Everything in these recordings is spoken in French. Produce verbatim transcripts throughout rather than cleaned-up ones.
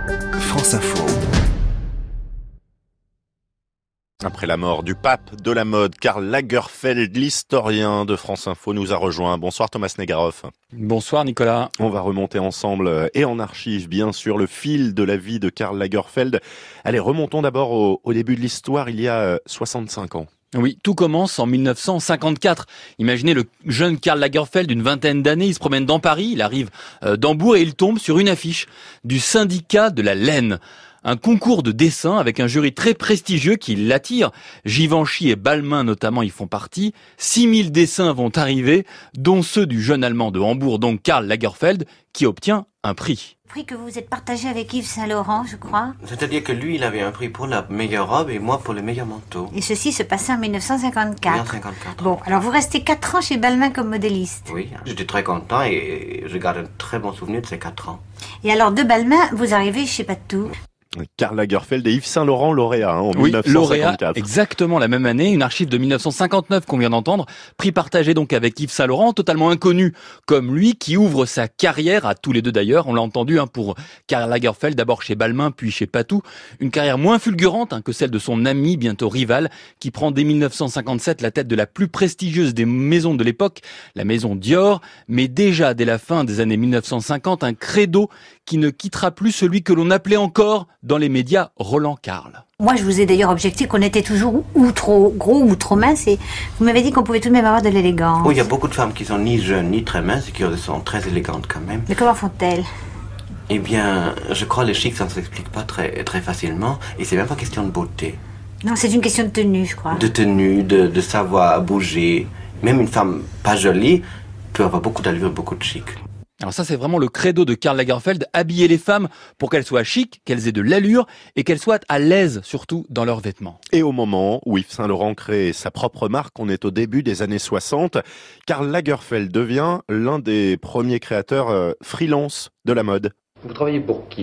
France Info. Après la mort du pape de la mode, Karl Lagerfeld, l'historien de France Info, nous a rejoint. Bonsoir Thomas Negaroff. Bonsoir Nicolas. On va remonter ensemble et en archive, bien sûr, le fil de la vie de Karl Lagerfeld. Allez, remontons d'abord au, au début de l'histoire, il y a soixante-cinq ans. Oui, tout commence en mille neuf cent cinquante-quatre. Imaginez le jeune Karl Lagerfeld d'une vingtaine d'années, il se promène dans Paris, il arrive euh, d'Hambourg et il tombe sur une affiche du syndicat de la laine. Un concours de dessin avec un jury très prestigieux qui l'attire. Givenchy et Balmain notamment y font partie. six mille dessins vont arriver, dont ceux du jeune Allemand de Hambourg, donc Karl Lagerfeld, qui obtient un prix. Prix que vous êtes partagé avec Yves Saint Laurent, je crois. C'est-à-dire que lui, il avait un prix pour la meilleure robe et moi pour le meilleur manteau. Et ceci se passait en mille neuf cent cinquante-quatre. mille neuf cent cinquante-quatre. Bon, alors vous restez quatre ans chez Balmain comme modéliste. Oui, j'étais très content et je garde un très bon souvenir de ces quatre ans. Et alors de Balmain, vous arrivez chez Patou. Karl Lagerfeld et Yves Saint Laurent lauréat hein, en oui, mille neuf cent cinquante-quatre. Lauréat, exactement la même année, une archive de mille neuf cent cinquante-neuf qu'on vient d'entendre, prix partagé donc avec Yves Saint Laurent, totalement inconnu comme lui, qui ouvre sa carrière, à tous les deux d'ailleurs, on l'a entendu hein, pour Karl Lagerfeld, d'abord chez Balmain puis chez Patou, une carrière moins fulgurante hein, que celle de son ami, bientôt rival, qui prend dès mille neuf cent cinquante-sept la tête de la plus prestigieuse des maisons de l'époque, la maison Dior, mais déjà dès la fin des années mille neuf cent cinquante, un credo qui ne quittera plus celui que l'on appelait encore dans les médias Roland Karl. Moi, je vous ai d'ailleurs objecté qu'on était toujours ou trop gros ou trop mince et vous m'avez dit qu'on pouvait tout de même avoir de l'élégance. Oui, il y a beaucoup de femmes qui sont ni jeunes ni très minces et qui sont très élégantes quand même. Mais comment font-elles ? Eh bien, je crois que le chic, ça ne s'explique pas très, très facilement et c'est même pas question de beauté. Non, c'est une question de tenue, je crois. De tenue, de, de savoir bouger. Même une femme pas jolie peut avoir beaucoup d'allure, beaucoup de chic. Alors ça, c'est vraiment le credo de Karl Lagerfeld, habiller les femmes pour qu'elles soient chic, qu'elles aient de l'allure et qu'elles soient à l'aise, surtout dans leurs vêtements. Et au moment où Yves Saint Laurent crée sa propre marque, on est au début des années soixante, Karl Lagerfeld devient l'un des premiers créateurs euh, freelance de la mode. Vous travaillez pour qui ?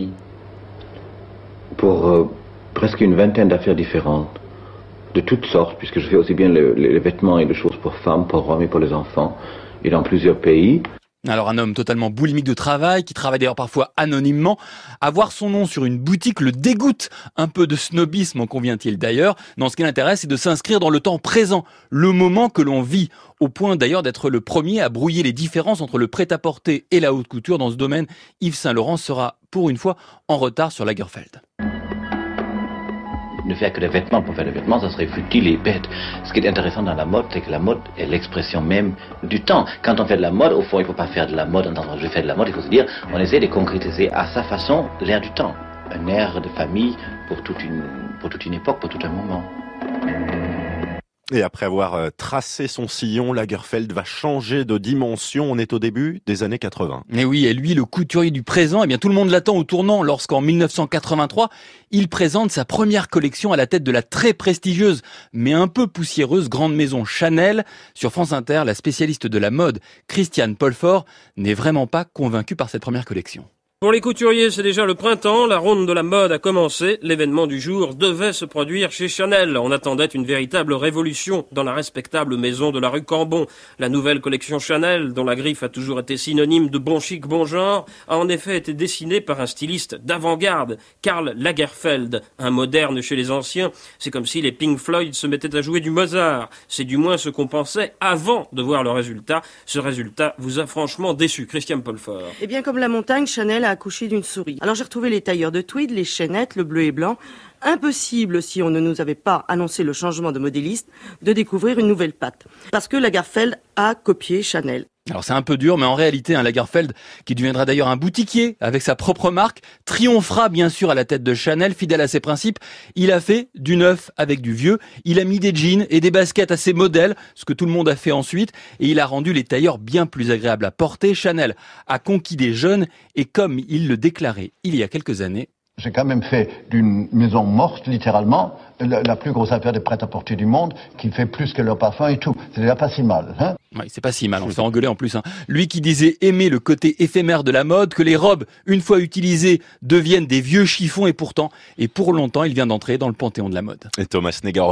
Pour euh, presque une vingtaine d'affaires différentes, de toutes sortes, puisque je fais aussi bien le, les vêtements et les choses pour femmes, pour hommes et pour les enfants, et dans plusieurs pays. Alors un homme totalement boulimique de travail, qui travaille d'ailleurs parfois anonymement. Avoir son nom sur une boutique le dégoûte. Un peu de snobisme en convient-il d'ailleurs. Non, ce qui l'intéresse, c'est de s'inscrire dans le temps présent, le moment que l'on vit, au point d'ailleurs d'être le premier à brouiller les différences entre le prêt-à-porter et la haute couture. Dans ce domaine, Yves Saint Laurent sera pour une fois en retard sur Lagerfeld. Ne faire que des vêtements pour faire des vêtements, ça serait futile et bête. Ce qui est intéressant dans la mode, c'est que la mode est l'expression même du temps. Quand on fait de la mode, au fond, il ne faut pas faire de la mode en disant je fais de la mode, il faut se dire, on essaie de concrétiser à sa façon l'air du temps. Un air de famille pour toute une, pour toute une époque, pour tout un moment. Et après avoir tracé son sillon, Lagerfeld va changer de dimension. On est au début des années quatre-vingts. Et oui, et lui, le couturier du présent, eh bien tout le monde l'attend au tournant lorsqu'en mille neuf cent quatre-vingt-trois, il présente sa première collection à la tête de la très prestigieuse, mais un peu poussiéreuse grande maison Chanel. Sur France Inter, la spécialiste de la mode, Christiane Polfort, n'est vraiment pas convaincue par cette première collection. Pour les couturiers, c'est déjà le printemps, la ronde de la mode a commencé, l'événement du jour devait se produire chez Chanel. On attendait une véritable révolution dans la respectable maison de la rue Cambon. La nouvelle collection Chanel, dont la griffe a toujours été synonyme de bon chic, bon genre, a en effet été dessinée par un styliste d'avant-garde, Karl Lagerfeld, un moderne chez les anciens. C'est comme si les Pink Floyd se mettaient à jouer du Mozart. C'est du moins ce qu'on pensait avant de voir le résultat. Ce résultat vous a franchement déçu, Christiane Polfort. Eh bien, comme la montagne, Chanel a accouché d'une souris. Alors j'ai retrouvé les tailleurs de tweed, les chaînettes, le bleu et blanc. Impossible, si on ne nous avait pas annoncé le changement de modéliste, de découvrir une nouvelle patte. Parce que Lagerfeld a copié Chanel. Alors c'est un peu dur, mais en réalité, un Lagerfeld, qui deviendra d'ailleurs un boutiquier avec sa propre marque, triomphera bien sûr à la tête de Chanel, fidèle à ses principes. Il a fait du neuf avec du vieux, il a mis des jeans et des baskets à ses modèles, ce que tout le monde a fait ensuite, et il a rendu les tailleurs bien plus agréables à porter. Chanel a conquis des jeunes, et comme il le déclarait il y a quelques années, j'ai quand même fait d'une maison morte, littéralement, la, la plus grosse affaire de prêt-à-porter du monde, qui fait plus que leur parfum et tout. C'est déjà pas si mal, hein. Oui, c'est pas si mal, on se fait engueuler en plus, hein. Lui qui disait aimer le côté éphémère de la mode, que les robes, une fois utilisées, deviennent des vieux chiffons, et pourtant, et pour longtemps, il vient d'entrer dans le panthéon de la mode. Et Thomas Negaroff.